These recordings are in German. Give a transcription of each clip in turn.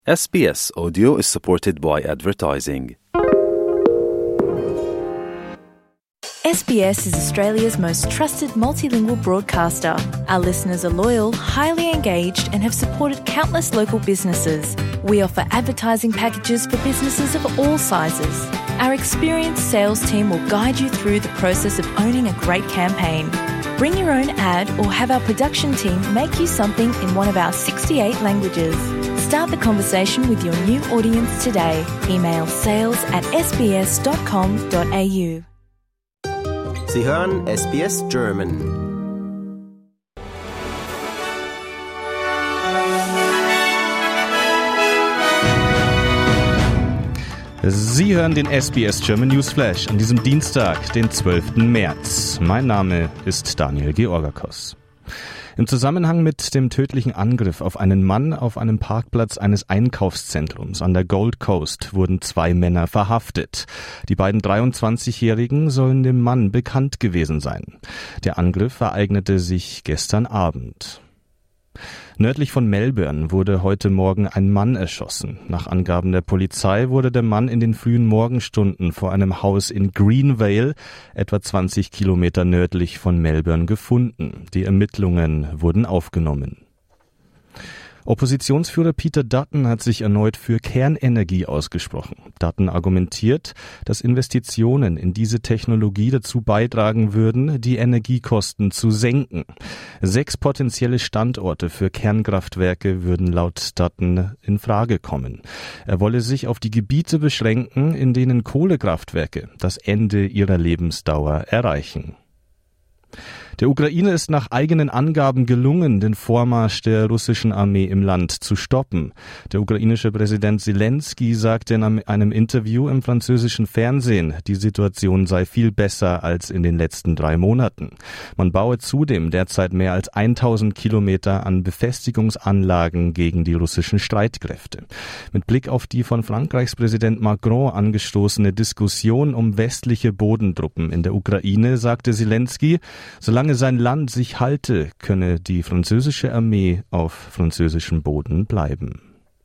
SBS Audio is supported by advertising. SBS is Australia's most trusted multilingual broadcaster. Our listeners are loyal, highly engaged, and have supported countless local businesses. We offer advertising packages for businesses of all sizes. Our experienced sales team will guide you through the process of owning a great campaign. Bring your own ad or have our production team make you something in one of our 68 languages. Start the conversation with your new audience today. Email sales@sbs.com.au. Sie hören SBS German. Sie hören den SBS German News Flash an diesem Dienstag, den 12. März. Mein Name ist Daniel Georgakos. Im Zusammenhang mit dem tödlichen Angriff auf einen Mann auf einem Parkplatz eines Einkaufszentrums an der Gold Coast wurden 2 Männer verhaftet. Die beiden 23-Jährigen sollen dem Mann bekannt gewesen sein. Der Angriff ereignete sich gestern Abend. Nördlich von Melbourne wurde heute Morgen ein Mann erschossen. Nach Angaben der Polizei wurde der Mann in den frühen Morgenstunden vor einem Haus in Greenvale, etwa 20 Kilometer nördlich von Melbourne, gefunden. Die Ermittlungen wurden aufgenommen. Oppositionsführer Peter Dutton hat sich erneut für Kernenergie ausgesprochen. Dutton argumentiert, dass Investitionen in diese Technologie dazu beitragen würden, die Energiekosten zu senken. 6 potenzielle Standorte für Kernkraftwerke würden laut Dutton in Frage kommen. Er wolle sich auf die Gebiete beschränken, in denen Kohlekraftwerke das Ende ihrer Lebensdauer erreichen. Der Ukraine ist nach eigenen Angaben gelungen, den Vormarsch der russischen Armee im Land zu stoppen. Der ukrainische Präsident Zelensky sagte in einem Interview im französischen Fernsehen, die Situation sei viel besser als in den letzten 3 Monaten. Man baue zudem derzeit mehr als 1000 Kilometer an Befestigungsanlagen gegen die russischen Streitkräfte. Mit Blick auf die von Frankreichs Präsident Macron angestoßene Diskussion um westliche Bodentruppen in der Ukraine sagte Zelensky, solange sein Land sich halte, könne die französische Armee auf französischem Boden bleiben.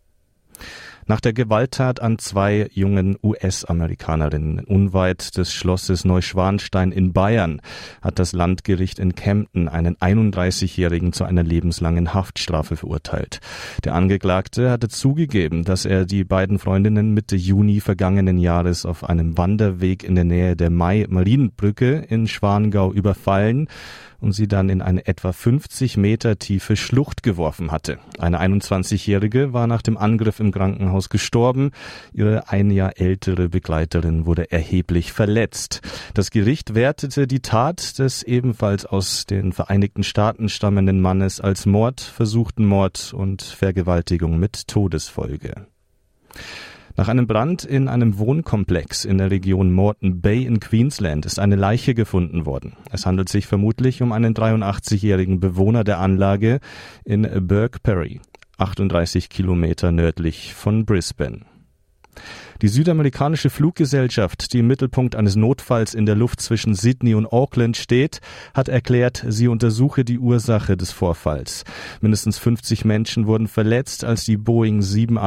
Nach der Gewalttat an 2 jungen US-Amerikanerinnen unweit des Schlosses Neuschwanstein in Bayern hat das Landgericht in Kempten einen 31-Jährigen zu einer lebenslangen Haftstrafe verurteilt. Der Angeklagte hatte zugegeben, dass er die beiden Freundinnen Mitte Juni vergangenen Jahres auf einem Wanderweg in der Nähe der Mai-Marienbrücke in Schwangau überfallen und sie dann in eine etwa 50 Meter tiefe Schlucht geworfen hatte. Eine 21-Jährige war nach dem Angriff im Krankenhaus gestorben. Ihre 1 Jahr ältere Begleiterin wurde erheblich verletzt. Das Gericht wertete die Tat des ebenfalls aus den Vereinigten Staaten stammenden Mannes als Mord, versuchten Mord und Vergewaltigung mit Todesfolge. Nach einem Brand in einem Wohnkomplex in der Region Moreton Bay in Queensland ist eine Leiche gefunden worden. Es handelt sich vermutlich um einen 83-jährigen Bewohner der Anlage in Burke Perry, 38 Kilometer nördlich von Brisbane. Die südamerikanische Fluggesellschaft, die im Mittelpunkt eines Notfalls in der Luft zwischen Sydney und Auckland steht, hat erklärt, sie untersuche die Ursache des Vorfalls. Mindestens 50 Menschen wurden verletzt, als die Boeing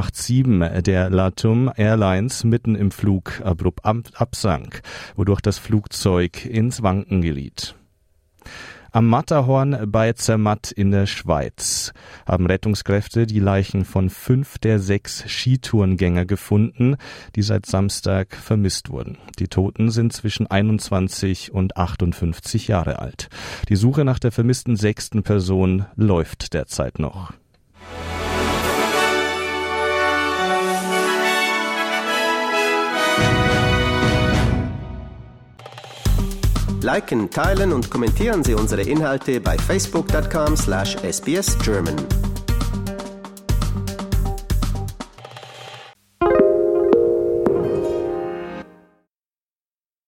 787 der LATAM Airlines mitten im Flug abrupt absank, wodurch das Flugzeug ins Wanken geriet. Am Matterhorn bei Zermatt in der Schweiz haben Rettungskräfte die Leichen von 5 der 6 Skitourengänger gefunden, die seit Samstag vermisst wurden. Die Toten sind zwischen 21 und 58 Jahre alt. Die Suche nach der vermissten 6. Person läuft derzeit noch. Liken, teilen und kommentieren Sie unsere Inhalte bei facebook.com/sbsgerman.